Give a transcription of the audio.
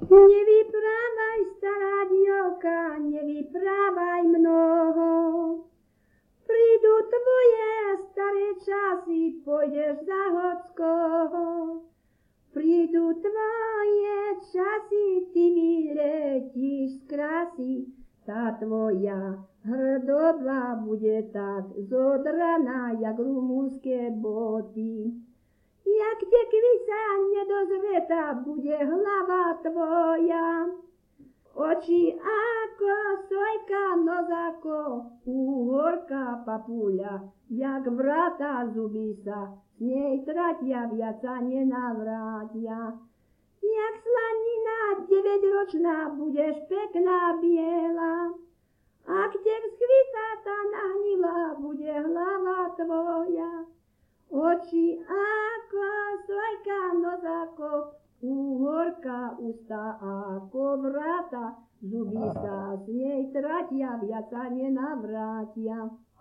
Nevyprávaj, stará dievka, nevyprávaj mnoho. Prídu tvoje staré časy, pôjdeš za hockoho. Prídu tvoje časy, ty vyletíš z krásy, tá tvoja hrdoba bude tak zodraná, jak rumunské boty. Jak tekvica nedozretá bude hlava tvoja, oči ako sojka, nos ako uhorká papuľa, jak vrata zuby sa z nej tratia, viac sa nenavrátia. Jak slanina 9-ročná budeš pekná biela, ak tek schvitá tá nahnila, bude hlava tvoja. Oči ako sojka, nos ako uhorka, ústa ako vrata, zuby sa z nej tratia, viac sa nenavrátia.